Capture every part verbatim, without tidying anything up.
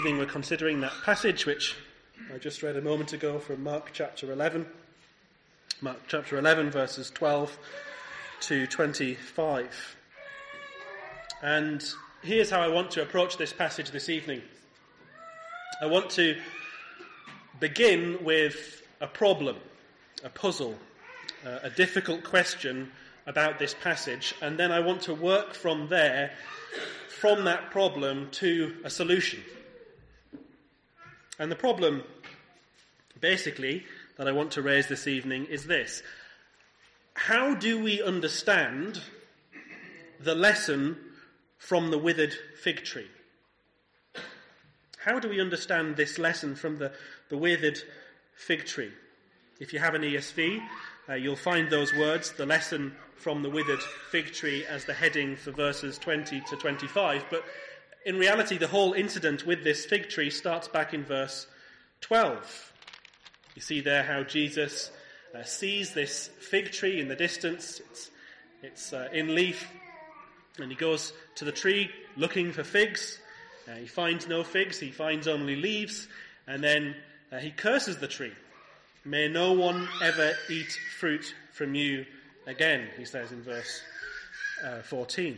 We're considering that passage which I just read a moment ago from Mark chapter eleven. Mark chapter eleven, verses twelve to twenty-five. And here's how I want to approach this passage this evening. I want to begin with a problem, a puzzle, uh, a difficult question about this passage, and then I want to work from there, from that problem, to a solution. And the problem, basically, that I want to raise this evening is this. How do we understand the lesson from the withered fig tree? How do we understand this lesson from the, the withered fig tree? If you have an E S V, uh, you'll find those words, the lesson from the withered fig tree, as the heading for verses twenty to twenty-five. But in reality, the whole incident with this fig tree starts back in verse twelve. You see there how Jesus uh, sees this fig tree in the distance. It's, it's uh, in leaf, and he goes to the tree looking for figs. Uh, he finds no figs, he finds only leaves, and then uh, he curses the tree. May no one ever eat fruit from you again, he says in verse uh, fourteen.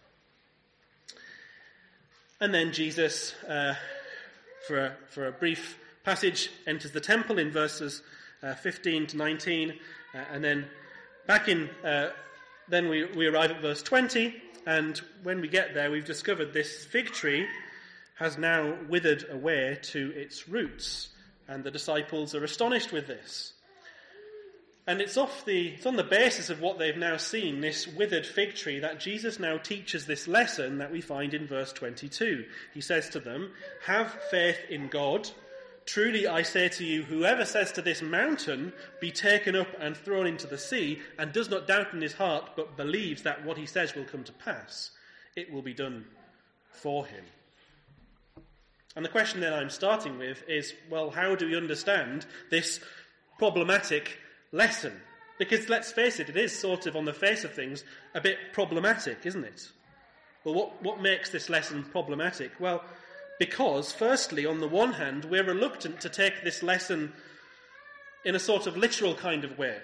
And then Jesus, uh, for, a, for a brief passage, enters the temple in verses uh, fifteen to nineteen, uh, and then back in, uh, then we, we arrive at verse twenty, and when we get there, we've discovered this fig tree has now withered away to its roots, and the disciples are astonished with this. And it's off the it's on the basis of what they've now seen, this withered fig tree, that Jesus now teaches this lesson that we find in verse twenty-two. He says to them, "Have faith in God. Truly I say to you, whoever says to this mountain, be taken up and thrown into the sea, and does not doubt in his heart, but believes that what he says will come to pass, it will be done for him." And the question then I'm starting with is, well, how do we understand this problematic lesson? Because let's face it, it is sort of, on the face of things, a bit problematic, isn't it? Well, what, what makes this lesson problematic? Well, because, firstly, on the one hand, we're reluctant to take this lesson in a sort of literal kind of way.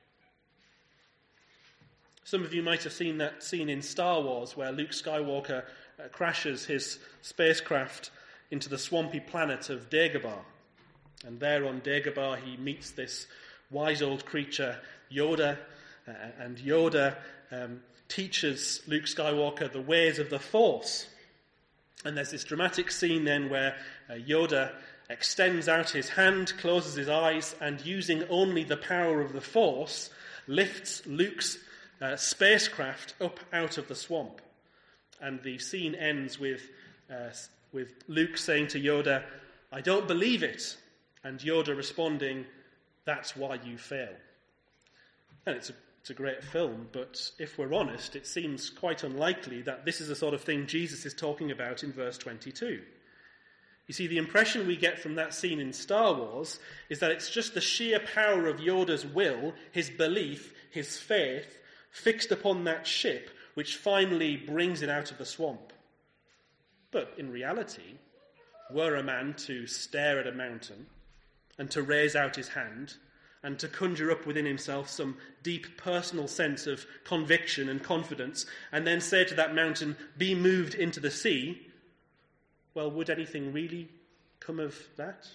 Some of you might have seen that scene in Star Wars where Luke Skywalker uh, crashes his spacecraft into the swampy planet of Dagobah. And there on Dagobah he meets this wise old creature, Yoda, uh, and Yoda um, teaches Luke Skywalker the ways of the Force. And there's this dramatic scene then where uh, Yoda extends out his hand, closes his eyes, and using only the power of the Force, lifts Luke's uh, spacecraft up out of the swamp. And the scene ends with, uh, with Luke saying to Yoda, "I don't believe it," and Yoda responding, "That's why you fail." And it's a, it's a great film, but if we're honest, it seems quite unlikely that this is the sort of thing Jesus is talking about in verse twenty-two. You see, the impression we get from that scene in Star Wars is that it's just the sheer power of Yoda's will, his belief, his faith, fixed upon that ship, which finally brings it out of the swamp. But in reality, were a man to stare at a mountain and to raise out his hand and to conjure up within himself some deep personal sense of conviction and confidence, and then say to that mountain, "Be moved into the sea," well, would anything really come of that?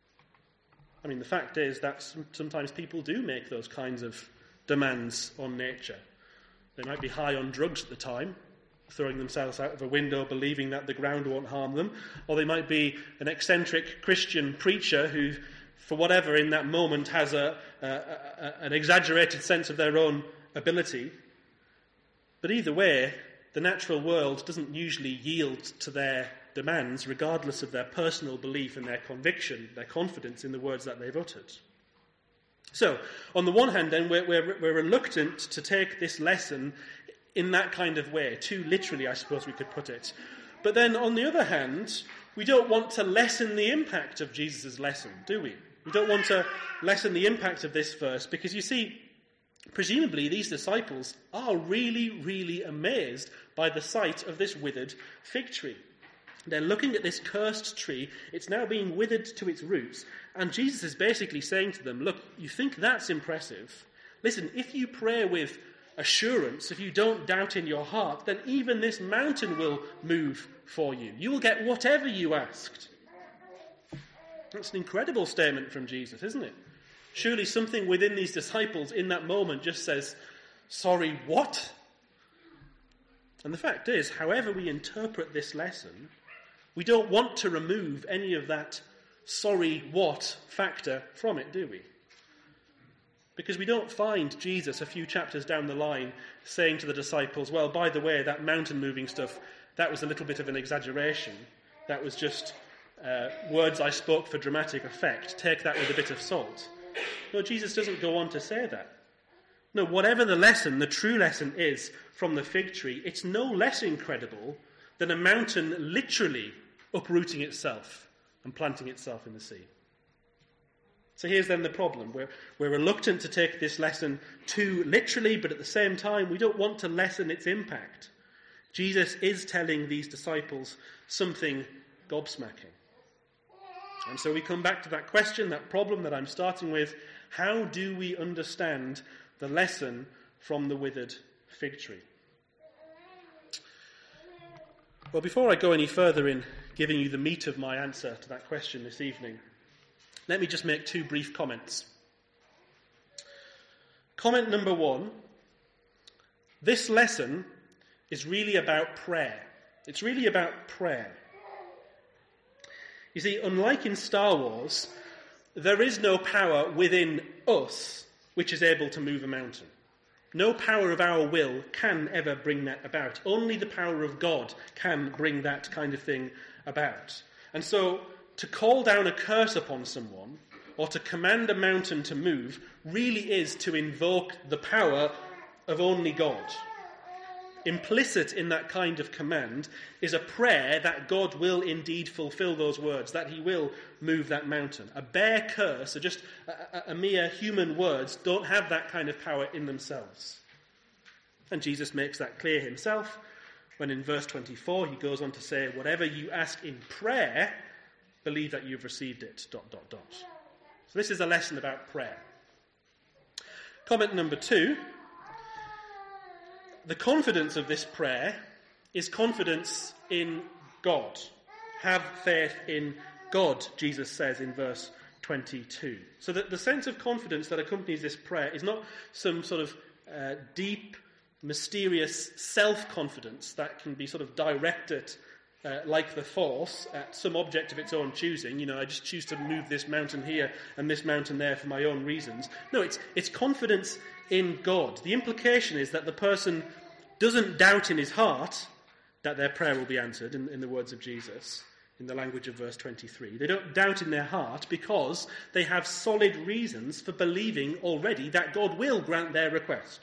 I mean, the fact is that sometimes people do make those kinds of demands on nature. They might be high on drugs at the time, throwing themselves out of a window believing that the ground won't harm them, or they might be an eccentric Christian preacher who, for whatever in that moment, has a, a, a, an exaggerated sense of their own ability. But either way, the natural world doesn't usually yield to their demands, regardless of their personal belief and their conviction, their confidence in the words that they've uttered. So, on the one hand, then, we're, we're, we're reluctant to take this lesson in that kind of way, too literally, I suppose we could put it. But then, on the other hand, we don't want to lessen the impact of Jesus' lesson, do we? We don't want to lessen the impact of this verse, because you see, presumably these disciples are really, really amazed by the sight of this withered fig tree. They're looking at this cursed tree. It's now being withered to its roots. And Jesus is basically saying to them, look, you think that's impressive? Listen, if you pray with assurance, if you don't doubt in your heart, then even this mountain will move for you. You will get whatever you asked. That's an incredible statement from Jesus, isn't it? Surely something within these disciples in that moment just says, sorry, what? And the fact is, however we interpret this lesson, we don't want to remove any of that sorry what factor from it, do we? Because we don't find Jesus a few chapters down the line saying to the disciples, well, by the way, that mountain moving stuff, that was a little bit of an exaggeration. That was just uh, words I spoke for dramatic effect. Take that with a bit of salt. No, Jesus doesn't go on to say that. No, whatever the lesson, the true lesson is from the fig tree, it's no less incredible than a mountain literally uprooting itself and planting itself in the sea. So here's then the problem. We're, we're reluctant to take this lesson too literally, but at the same time, we don't want to lessen its impact. Jesus is telling these disciples something gobsmacking. And so we come back to that question, that problem that I'm starting with. How do we understand the lesson from the withered fig tree? Well, before I go any further in giving you the meat of my answer to that question this evening, let me just make two brief comments. Comment number one, this lesson is really about prayer. It's really about prayer. You see, unlike in Star Wars, there is no power within us which is able to move a mountain. No power of our will can ever bring that about. Only the power of God can bring that kind of thing about. And so, to call down a curse upon someone, or to command a mountain to move, really is to invoke the power of only God. Implicit in that kind of command is a prayer that God will indeed fulfill those words, that he will move that mountain. A bare curse, or just a, a, a mere human words, don't have that kind of power in themselves. And Jesus makes that clear himself when in verse twenty-four he goes on to say, whatever you ask in prayer, believe that you've received it, dot, dot, dot. So this is a lesson about prayer. Comment number two. The confidence of this prayer is confidence in God. Have faith in God, Jesus says in verse twenty-two. So that the sense of confidence that accompanies this prayer is not some sort of uh, deep, mysterious self-confidence that can be sort of directed uh, like the Force at some object of its own choosing. You know, I just choose to move this mountain here and this mountain there for my own reasons. No, it's it's confidence in God. The implication is that the person doesn't doubt in his heart that their prayer will be answered, in, in the words of Jesus, in the language of verse twenty-three. They don't doubt in their heart because they have solid reasons for believing already that God will grant their request.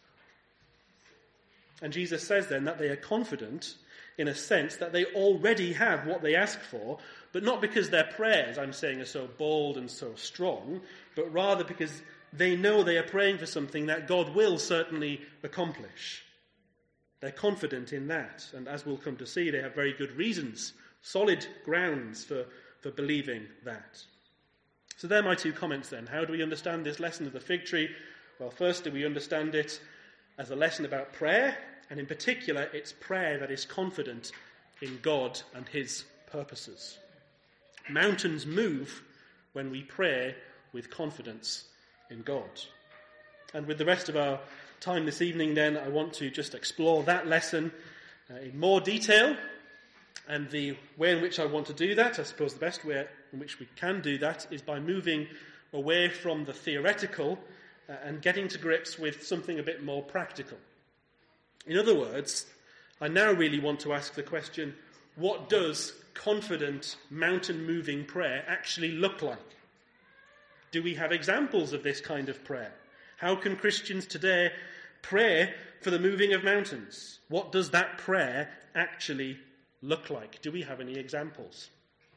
And Jesus says then that they are confident in a sense that they already have what they ask for, but not because their prayers, I'm saying, are so bold and so strong, but rather because they know they are praying for something that God will certainly accomplish. They're confident in that, and as we'll come to see, they have very good reasons, solid grounds for, for believing that. So they're my two comments then. How do we understand this lesson of the fig tree? Well, firstly, we understand it as a lesson about prayer, and in particular, it's prayer that is confident in God and his purposes. Mountains move when we pray with confidence in God. And with the rest of our time this evening, then, I want to just explore that lesson uh, in more detail. And the way in which I want to do that, I suppose the best way in which we can do that, is by moving away from the theoretical uh, and getting to grips with something a bit more practical. In other words, I now really want to ask the question, what does confident mountain-moving prayer actually look like? Do we have examples of this kind of prayer? How can Christians today pray for the moving of mountains? What does that prayer actually look like? Do we have any examples?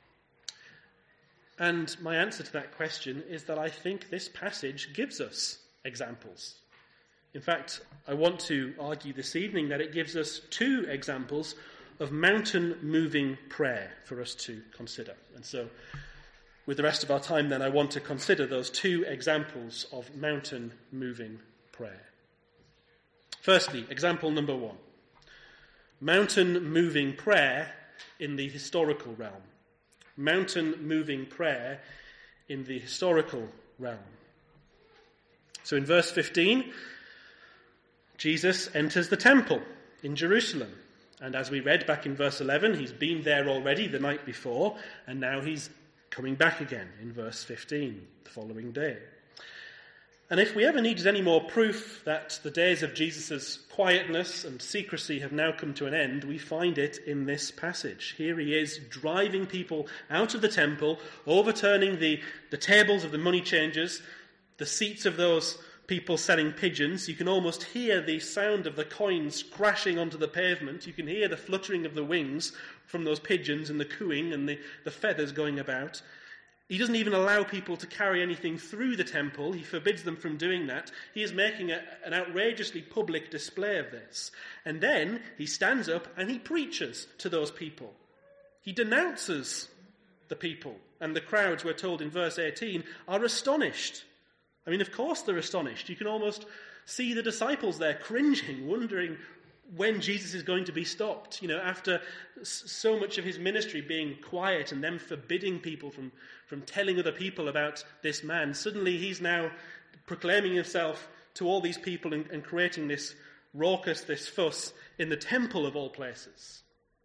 And my answer to that question is that I think this passage gives us examples. In fact, I want to argue this evening that it gives us two examples of mountain-moving prayer for us to consider. And so, with the rest of our time then, I want to consider those two examples of mountain-moving prayer. Firstly, example number one. Mountain-moving prayer in the historical realm. Mountain-moving prayer in the historical realm. So in verse fifteen, Jesus enters the temple in Jerusalem. And as we read back in verse eleven, he's been there already the night before, and now he's coming back again in verse fifteen, the following day. And if we ever needed any more proof that the days of Jesus' quietness and secrecy have now come to an end, we find it in this passage. Here he is driving people out of the temple, overturning the, the tables of the money changers, the seats of those people selling pigeons. You can almost hear the sound of the coins crashing onto the pavement. You can hear the fluttering of the wings from those pigeons and the cooing and the, the feathers going about. He doesn't even allow people to carry anything through the temple. He forbids them from doing that. He is making a, an outrageously public display of this. And then he stands up and he preaches to those people. He denounces the people. And the crowds, we're told in verse eighteen, are astonished. I mean, of course they're astonished. You can almost see the disciples there cringing, wondering when Jesus is going to be stopped. You know, after so much of his ministry being quiet and them forbidding people from, from telling other people about this man, suddenly he's now proclaiming himself to all these people and, and creating this raucous, this fuss in the temple of all places.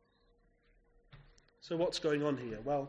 So what's going on here? Well,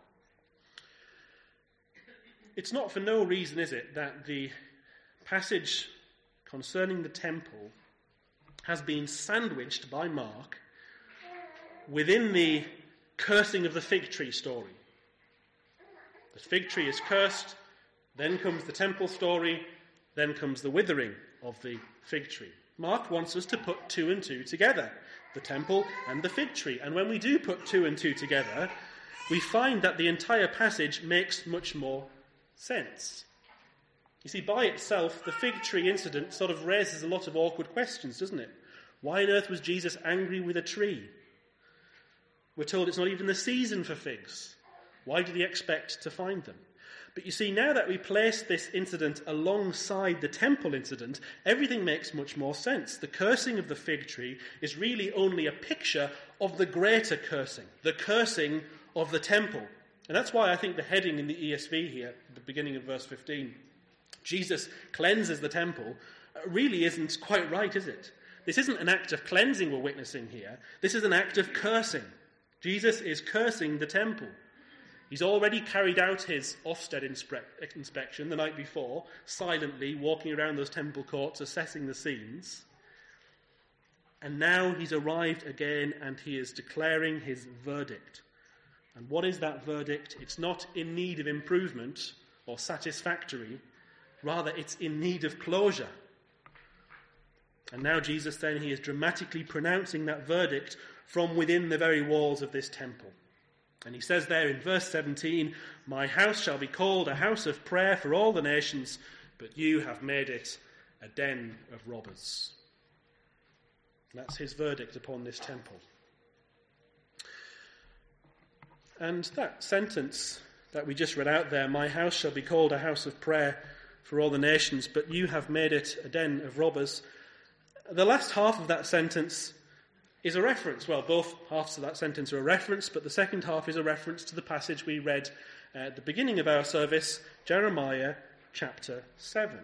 it's not for no reason, is it, that the passage concerning the temple has been sandwiched by Mark within the cursing of the fig tree story. The fig tree is cursed, then comes the temple story, then comes the withering of the fig tree. Mark wants us to put two and two together, the temple and the fig tree. And when we do put two and two together, we find that the entire passage makes much more sense. You see, by itself, the fig tree incident sort of raises a lot of awkward questions, doesn't it? Why on earth was Jesus angry with a tree? We're told it's not even the season for figs. Why did he expect to find them? But you see, now that we place this incident alongside the temple incident, everything makes much more sense. The cursing of the fig tree is really only a picture of the greater cursing, the cursing of the temple. And that's why I think the heading in the E S V here, at the beginning of verse fifteen, Jesus cleanses the temple, really isn't quite right, is it? This isn't an act of cleansing we're witnessing here. This is an act of cursing. Jesus is cursing the temple. He's already carried out his Ofsted inspre- inspection the night before, silently walking around those temple courts, assessing the scenes. And now he's arrived again and he is declaring his verdict. And what is that verdict? It's not in need of improvement or satisfactory. Rather, it's in need of closure. And now Jesus then, he is dramatically pronouncing that verdict from within the very walls of this temple. And he says there in verse seventeen, "My house shall be called a house of prayer for all the nations, but you have made it a den of robbers." And that's his verdict upon this temple. And that sentence that we just read out there, "My house shall be called a house of prayer for all the nations, but you have made it a den of robbers," the last half of that sentence is a reference. Well, both halves of that sentence are a reference, but the second half is a reference to the passage we read at the beginning of our service, Jeremiah chapter seven.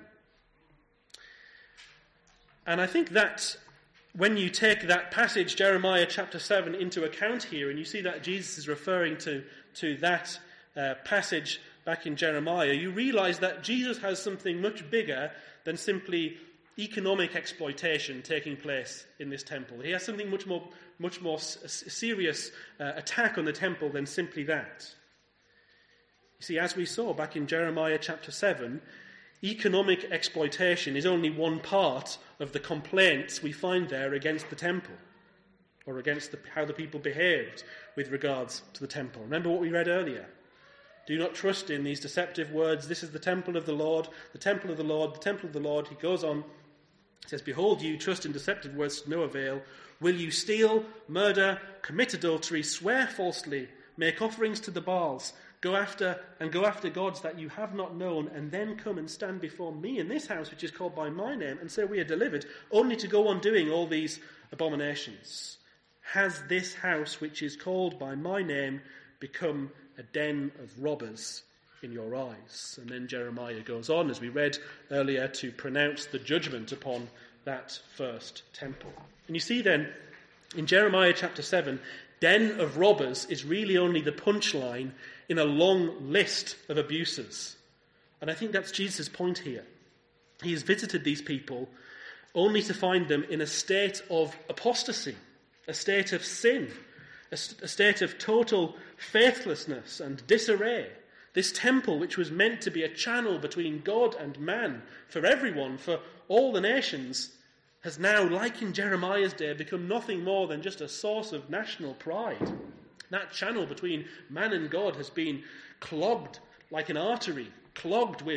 And I think that when you take that passage, Jeremiah chapter seven, into account here, and you see that Jesus is referring to, to that uh, passage back in Jeremiah, you realize that Jesus has something much bigger than simply economic exploitation taking place in this temple. He has something much more, much more serious uh, attack on the temple than simply that. You see, as we saw back in Jeremiah chapter seven, economic exploitation is only one part of the complaints we find there against the temple, or against the, how the people behaved with regards to the temple. Remember what we read earlier. Do not trust in these deceptive words. This is the temple of the Lord, the temple of the Lord, the temple of the Lord. He goes on It says, "Behold, you trust in deceptive words to no avail. Will you steal, murder, commit adultery, swear falsely, make offerings to the Baals, go after and go after gods that you have not known, and then come and stand before me in this house which is called by my name, and say we are delivered, only to go on doing all these abominations? Has this house which is called by my name become a den of robbers in your eyes?" And then Jeremiah goes on, as we read earlier, to pronounce the judgment upon that first temple. And you see then, in Jeremiah chapter seven, den of robbers is really only the punchline in a long list of abuses. And I think that's Jesus' point here. He has visited these people only to find them in a state of apostasy, a state of sin, a, st- a state of total faithlessness and disarray. This temple, which was meant to be a channel between God and man for everyone, for all the nations, has now, like in Jeremiah's day, become nothing more than just a source of national pride. That channel between man and God has been clogged like an artery, clogged with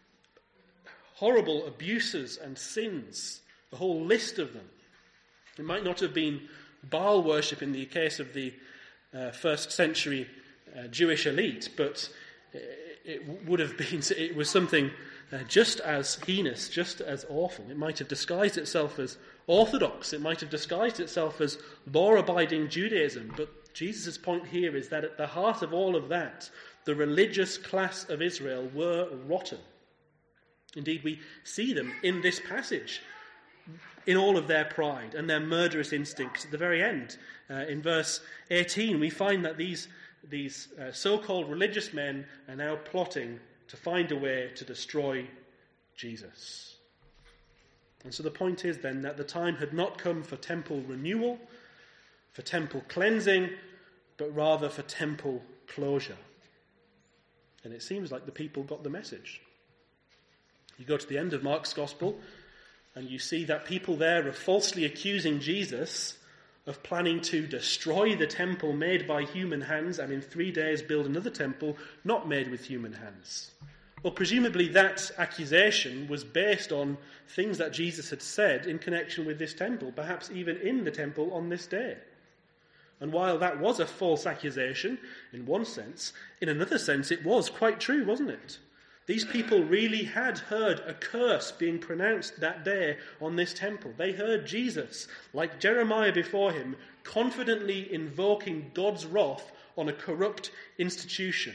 horrible abuses and sins, a whole list of them. It might not have been Baal worship in the case of the uh, first century uh, Jewish elite, but it would have been, it was something uh, just as heinous, just as awful. It might have disguised itself as orthodox, it might have disguised itself as law-abiding Judaism, but Jesus' point here is that at the heart of all of that, the religious class of Israel were rotten. Indeed, we see them in this passage, in all of their pride and their murderous instincts at the very end. Uh, in verse eighteen, we find that these These uh, so-called religious men are now plotting to find a way to destroy Jesus. And so the point is then that the time had not come for temple renewal, for temple cleansing, but rather for temple closure. And it seems like the people got the message. You go to the end of Mark's Gospel, and you see that people there are falsely accusing Jesus of planning to destroy the temple made by human hands and in three days build another temple not made with human hands. Well, presumably that accusation was based on things that Jesus had said in connection with this temple, perhaps even in the temple on this day. And while that was a false accusation, in one sense, in another sense it was quite true, wasn't it? These people really had heard a curse being pronounced that day on this temple. They heard Jesus, like Jeremiah before him, confidently invoking God's wrath on a corrupt institution.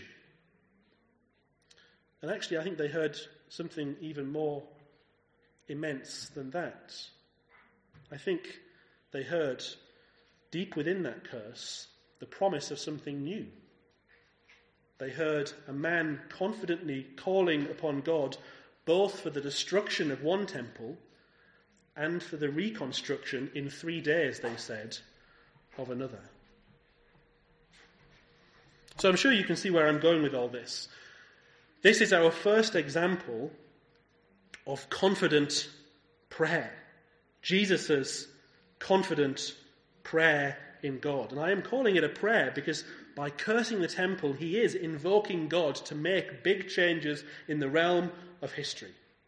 And actually, I think they heard something even more immense than that. I think they heard, deep within that curse, the promise of something new. They heard a man confidently calling upon God both for the destruction of one temple and for the reconstruction in three days, they said, of another. So I'm sure you can see where I'm going with all this. This is our first example of confident prayer. Jesus' confident prayer in God. And I am calling it a prayer because by cursing the temple, he is invoking God to make big changes in the realm of history.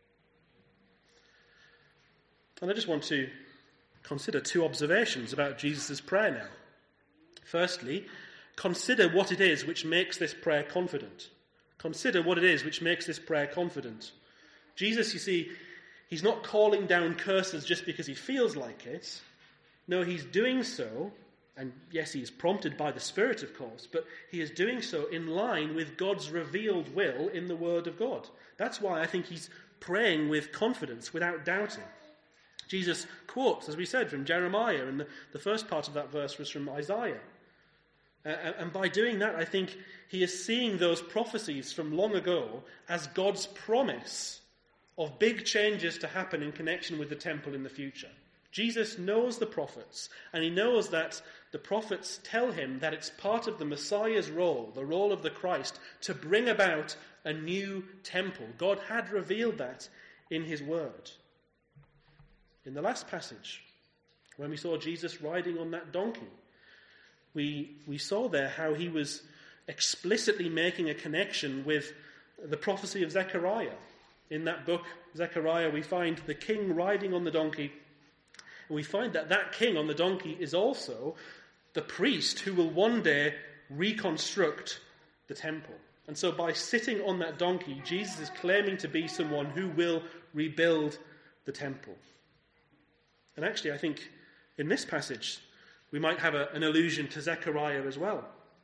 And I just want to consider two observations about Jesus' prayer now. Firstly, consider what it is which makes this prayer confident. Consider what it is which makes this prayer confident. Jesus, you see, he's not calling down curses just because he feels like it. No, he's doing so. And yes, he is prompted by the Spirit, of course, but he is doing so in line with God's revealed will in the Word of God. That's why I think he's praying with confidence, without doubting. Jesus quotes, as we said, from Jeremiah, and the, the first part of that verse was from Isaiah. Uh, and by doing that, I think he is seeing those prophecies from long ago as God's promise of big changes to happen in connection with the temple in the future. Jesus knows the prophets, and he knows that the prophets tell him that it's part of the Messiah's role, the role of the Christ, to bring about a new temple. God had revealed that in his word. In the last passage, when we saw Jesus riding on that donkey, we, we saw there how he was explicitly making a connection with the prophecy of Zechariah in that book Zechariah, we find the king riding on the donkey. And we find that that king on the donkey is also the priest who will one day reconstruct the temple. And so by sitting on that donkey, Jesus is claiming to be someone who will rebuild the temple. And actually, I think in this passage, we might have a, an allusion to Zechariah as well.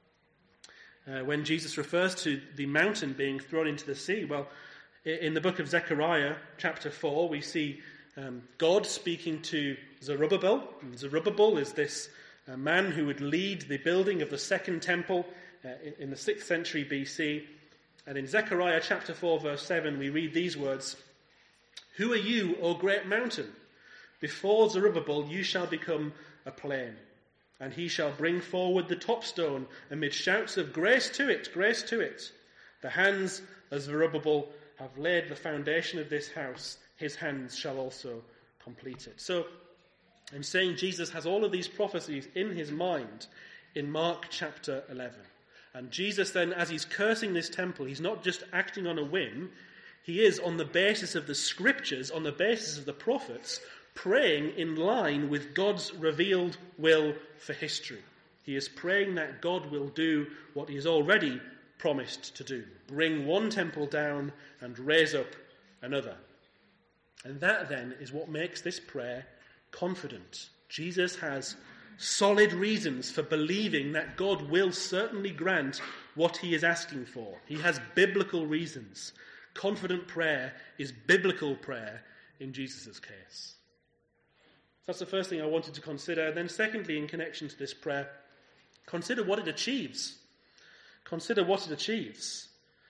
Uh, when Jesus refers to the mountain being thrown into the sea, well, in the book of Zechariah, chapter four, we see um, God speaking to Zerubbabel. And Zerubbabel is this uh, man who would lead the building of the second temple uh, in, in the sixth century B C. And in Zechariah chapter four, verse seven, we read these words, "Who are you, O great mountain? Before Zerubbabel you shall become a plain, and he shall bring forward the top stone amid shouts of grace to it, grace to it. The hands of Zerubbabel have laid the foundation of this house, his hands shall also complete it." So I'm saying Jesus has all of these prophecies in his mind in Mark chapter eleven. And Jesus then, as he's cursing this temple, he's not just acting on a whim, he is on the basis of the scriptures, on the basis of the prophets, praying in line with God's revealed will for history. He is praying that God will do what he has already promised to do, bring one temple down and raise up another. And that then is what makes this prayer confident. Jesus has solid reasons for believing that God will certainly grant what he is asking for. He has biblical reasons. Confident prayer is biblical prayer in Jesus' case. That's the first thing I wanted to consider. And then secondly, in connection to this prayer, consider what it achieves. Consider what it achieves.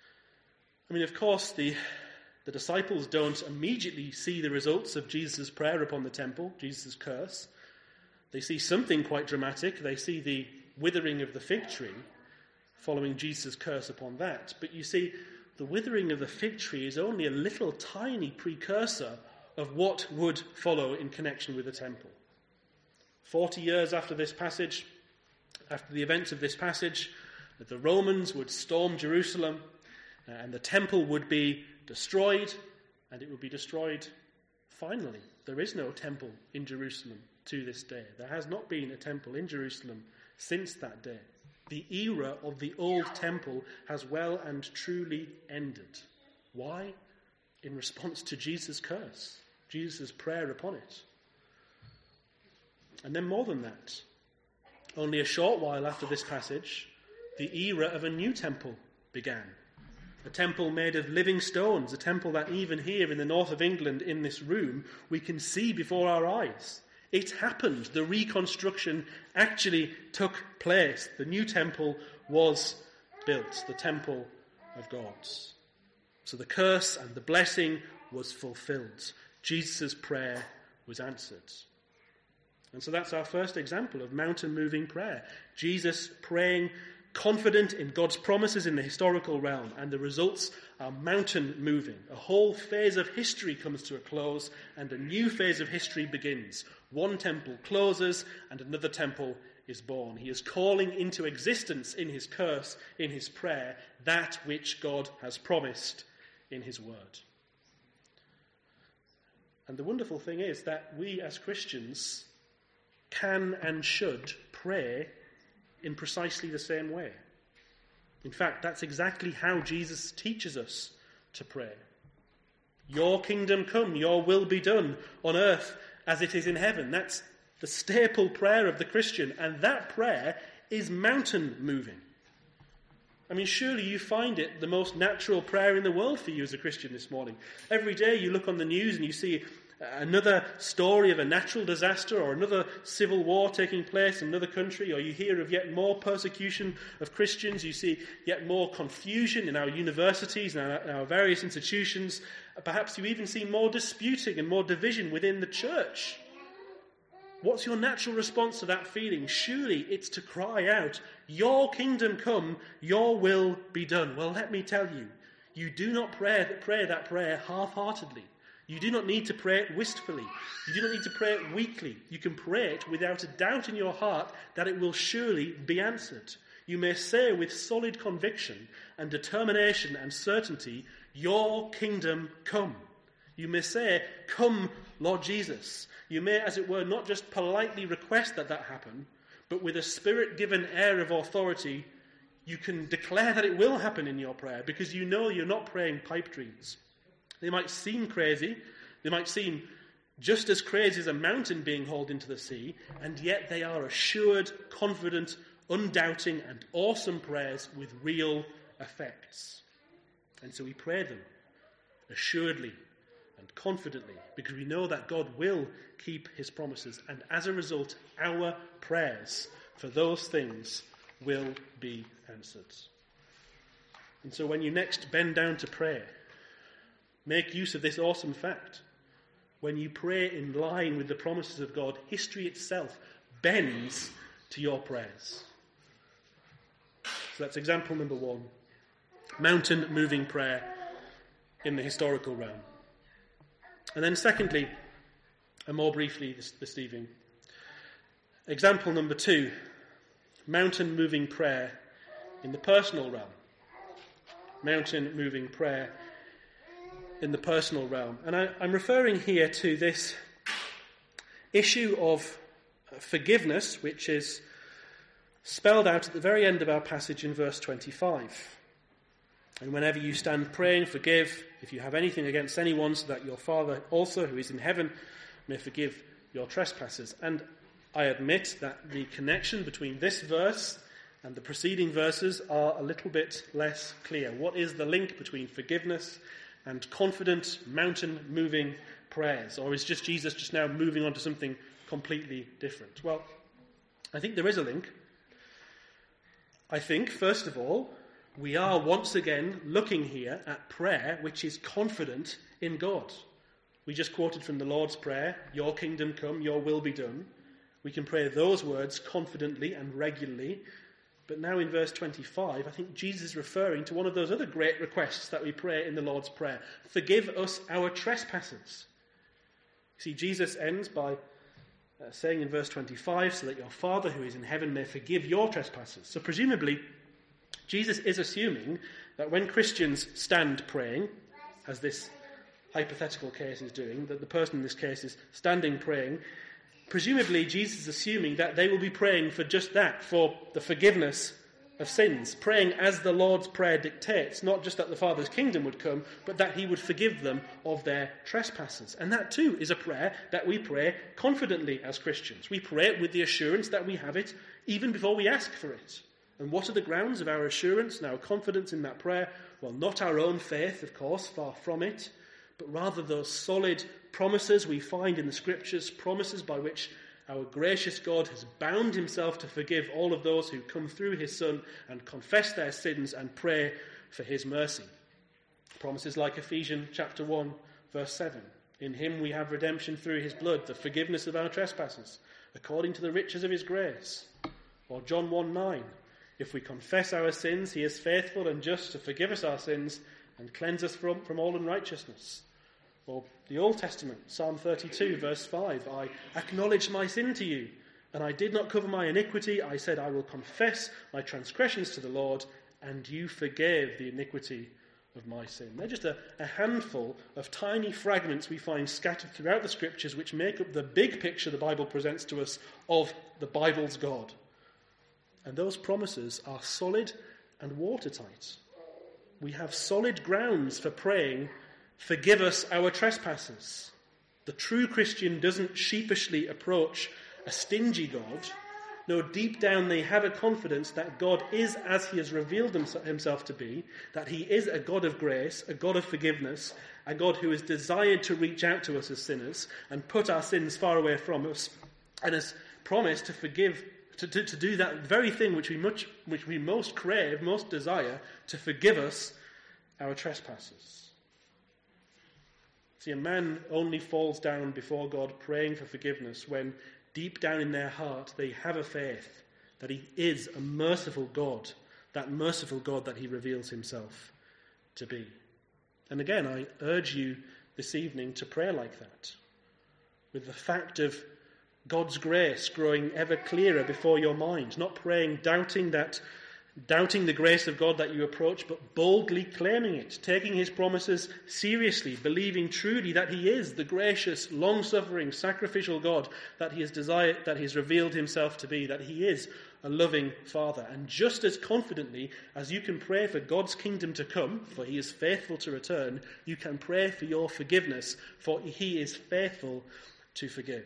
I mean, of course, the, the disciples don't immediately see the results of Jesus' prayer upon the temple, Jesus' curse. They see something quite dramatic. They see the withering of the fig tree following Jesus' curse upon that. But you see, the withering of the fig tree is only a little tiny precursor of what would follow in connection with the temple. Forty years after this passage, after the events of this passage, the Romans would storm Jerusalem, and the temple would be destroyed, and it would be destroyed finally. There is no temple in Jerusalem to this day. There has not been a temple in Jerusalem since that day. The era of the old temple has well and truly ended. Why? In response to Jesus' curse, Jesus' prayer upon it. And then more than that, only a short while after this passage, the era of a new temple began. A temple made of living stones, a temple that even here in the north of England, in this room, we can see before our eyes. It happened. The reconstruction actually took place. The new temple was built, the temple of God. So the curse and the blessing was fulfilled. Jesus' prayer was answered. And so that's our first example of mountain-moving prayer. Jesus praying confident in God's promises in the historical realm, and the results are mountain-moving. A whole phase of history comes to a close, and a new phase of history begins. One temple closes, and another temple is born. He is calling into existence in his curse, in his prayer, that which God has promised in his word. And the wonderful thing is that we as Christians can and should pray in precisely the same way. In fact, that's exactly how Jesus teaches us to pray. Your kingdom come, your will be done on earth as it is in heaven. That's the staple prayer of the Christian, and that prayer is mountain moving. I mean, surely you find it the most natural prayer in the world for you as a Christian this morning. Every day you look on the news and you see another story of a natural disaster or another civil war taking place in another country, or you hear of yet more persecution of Christians, you see yet more confusion in our universities and our, in our various institutions. Perhaps you even see more disputing and more division within the church. What's your natural response to that feeling? Surely it's to cry out, your kingdom come, your will be done. Well, let me tell you, you do not pray, pray that prayer half-heartedly. You do not need to pray it wistfully. You do not need to pray it weakly. You can pray it without a doubt in your heart that it will surely be answered. You may say with solid conviction and determination and certainty, your kingdom come. You You may say, "Come, Lord Jesus." You may, as it were, not just politely request that that happen, but with a Spirit-given air of authority, you can declare that it will happen in your prayer, because you know you're not praying pipe dreams. They might seem crazy. They might seem just as crazy as a mountain being hauled into the sea, and yet they are assured, confident, undoubting, and awesome prayers with real effects. And so we pray them assuredly and confidently, because we know that God will keep his promises, and as a result, our prayers for those things will be answered. And so when you next bend down to pray, make use of this awesome fact. When you pray in line with the promises of God, history itself bends to your prayers. So that's example number one. Mountain moving prayer in the historical realm. And then secondly, and more briefly this, this evening, example number two, mountain moving prayer in the personal realm. Mountain moving prayer in the personal realm. And I, I'm referring here to this issue of forgiveness, which is spelled out at the very end of our passage in verse twenty-five. And whenever you stand praying, forgive if you have anything against anyone, so that your Father also, who is in heaven, may forgive your trespasses. And I admit that the connection between this verse and the preceding verses are a little bit less clear. What is the link between forgiveness and confident, mountain-moving prayers? Or is just Jesus just now moving on to something completely different? Well, I think there is a link. I think, first of all, we are once again looking here at prayer which is confident in God. We just quoted from the Lord's Prayer, "Your kingdom come, your will be done." We can pray those words confidently and regularly. But now in verse twenty-five, I think Jesus is referring to one of those other great requests that we pray in the Lord's Prayer. Forgive us our trespasses. See, Jesus ends by uh, saying in verse twenty-five, "So that your Father who is in heaven may forgive your trespasses." So presumably, Jesus is assuming that when Christians stand praying, as this hypothetical case is doing, that the person in this case is standing praying, presumably Jesus is assuming that they will be praying for just that, for the forgiveness of sins, praying as the Lord's Prayer dictates, not just that the Father's kingdom would come, but that he would forgive them of their trespasses. And that too is a prayer that we pray confidently as Christians. We pray it with the assurance that we have it even before we ask for it. And what are the grounds of our assurance and our confidence in that prayer? Well, not our own faith, of course, far from it, but rather those solid promises we find in the Scriptures, promises by which our gracious God has bound himself to forgive all of those who come through his Son and confess their sins and pray for his mercy. Promises like Ephesians chapter one, verse seven. "In him we have redemption through his blood, the forgiveness of our trespasses, according to the riches of his grace." Or John one nine. "If we confess our sins, he is faithful and just to forgive us our sins and cleanse us from, from all unrighteousness." Or the Old Testament, Psalm thirty-two, verse five. "I acknowledged my sin to you, and I did not cover my iniquity. I said, I will confess my transgressions to the Lord, and you forgave the iniquity of my sin." They're just a, a handful of tiny fragments we find scattered throughout the Scriptures which make up the big picture the Bible presents to us of the Bible's God. And those promises are solid and watertight. We have solid grounds for praying, "Forgive us our trespasses." The true Christian doesn't sheepishly approach a stingy God. No, deep down they have a confidence that God is as he has revealed himself to be, that he is a God of grace, a God of forgiveness, a God who has desired to reach out to us as sinners and put our sins far away from us, and has promised to forgive To, to, to do that very thing which we much which we most crave, most desire, to forgive us our trespasses. See, a man only falls down before God praying for forgiveness when deep down in their heart they have a faith that he is a merciful God, that merciful God that he reveals himself to be. And again, I urge you this evening to pray like that, with the fact of God's grace growing ever clearer before your mind, not praying doubting that doubting the grace of God that you approach, but boldly claiming it, taking his promises seriously, believing truly that he is the gracious, long-suffering, sacrificial God that he has desired, that he has revealed himself to be, that he is a loving Father. And just as confidently as you can pray for God's kingdom to come, for he is faithful to return, you can pray for your forgiveness, for he is faithful to forgive.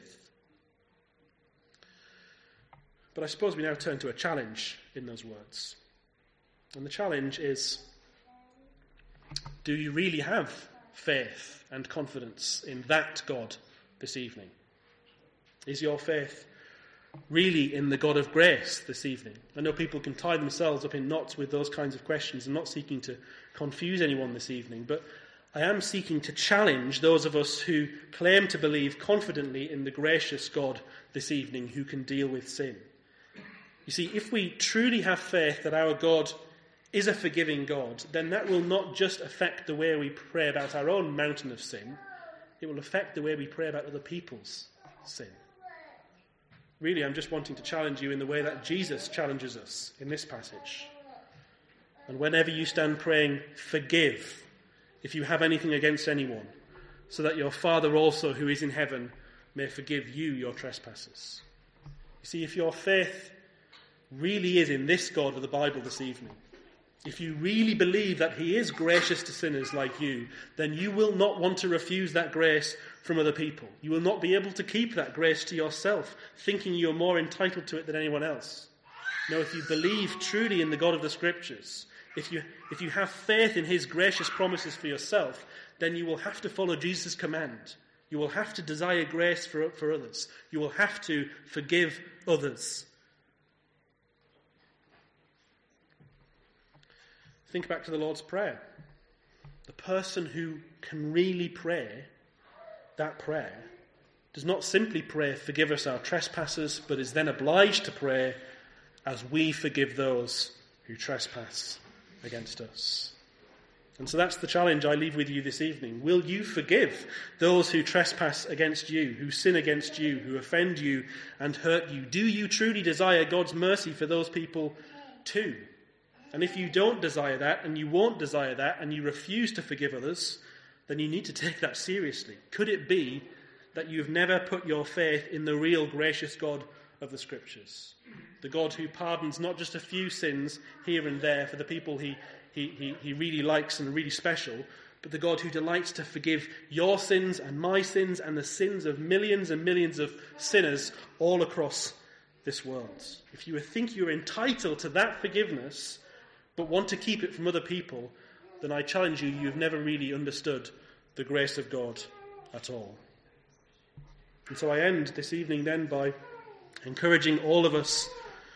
But I suppose we now turn to a challenge in those words. And the challenge is, do you really have faith and confidence in that God this evening? Is your faith really in the God of grace this evening? I know people can tie themselves up in knots with those kinds of questions. I'm not seeking to confuse anyone this evening, but I am seeking to challenge those of us who claim to believe confidently in the gracious God this evening who can deal with sin. You see, if we truly have faith that our God is a forgiving God, then that will not just affect the way we pray about our own mountain of sin, it will affect the way we pray about other people's sin. Really, I'm just wanting to challenge you in the way that Jesus challenges us in this passage. And whenever you stand praying, forgive if you have anything against anyone, so that your Father also who is in heaven may forgive you your trespasses. You see, if your faith really is in this God of the Bible this evening, if you really believe that he is gracious to sinners like you, then you will not want to refuse that grace from other people. You will not be able to keep that grace to yourself, thinking you're more entitled to it than anyone else. No, if you believe truly in the God of the Scriptures, if you, if you have faith in his gracious promises for yourself, then you will have to follow Jesus' command. You will have to desire grace for, for others. You will have to forgive others. Think back to the Lord's Prayer. The person who can really pray that prayer does not simply pray, forgive us our trespasses, but is then obliged to pray, as we forgive those who trespass against us. And so that's the challenge I leave with you this evening. Will you forgive those who trespass against you, who sin against you, who offend you and hurt you? Do you truly desire God's mercy for those people too? And if you don't desire that, and you won't desire that, and you refuse to forgive others, then you need to take that seriously. Could it be that you've never put your faith in the real gracious God of the Scriptures? The God who pardons not just a few sins here and there for the people he, he, he, he really likes and are really special, but the God who delights to forgive your sins and my sins and the sins of millions and millions of sinners all across this world. If you think you're entitled to that forgiveness, but want to keep it from other people, then I challenge you, you've never really understood the grace of God at all. And so I end this evening then by encouraging all of us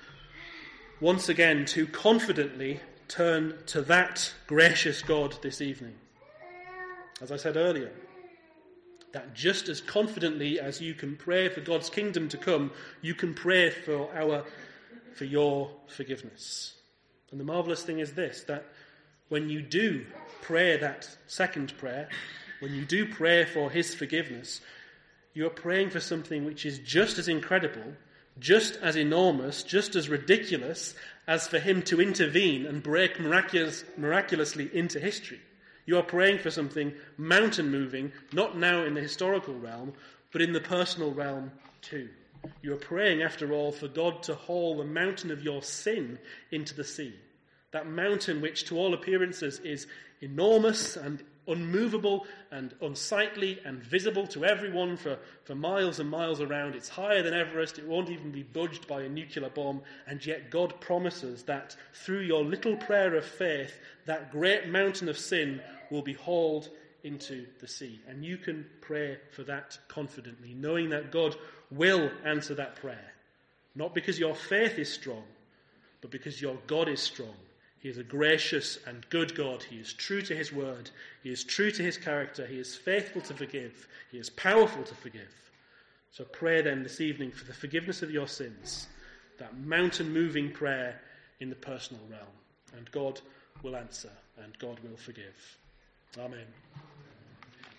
once again to confidently turn to that gracious God this evening. As I said earlier, that just as confidently as you can pray for God's kingdom to come, you can pray for our, for your forgiveness. And the marvellous thing is this, that when you do pray that second prayer, when you do pray for his forgiveness, you are praying for something which is just as incredible, just as enormous, just as ridiculous as for him to intervene and break miraculous, miraculously into history. You are praying for something mountain-moving, not now in the historical realm, but in the personal realm too. You are praying, after all, for God to haul the mountain of your sin into the sea. That mountain which, to all appearances, is enormous and unmovable and unsightly and visible to everyone for, for miles and miles around. It's higher than Everest. It won't even be budged by a nuclear bomb. And yet God promises that through your little prayer of faith, that great mountain of sin will be hauled into the sea. And you can pray for that confidently, knowing that God will answer that prayer. Not because your faith is strong, but because your God is strong. He is a gracious and good God. He is true to his word. He is true to his character. He is faithful to forgive. He is powerful to forgive. So pray then this evening for the forgiveness of your sins, that mountain-moving prayer in the personal realm. And God will answer, and God will forgive. Amen.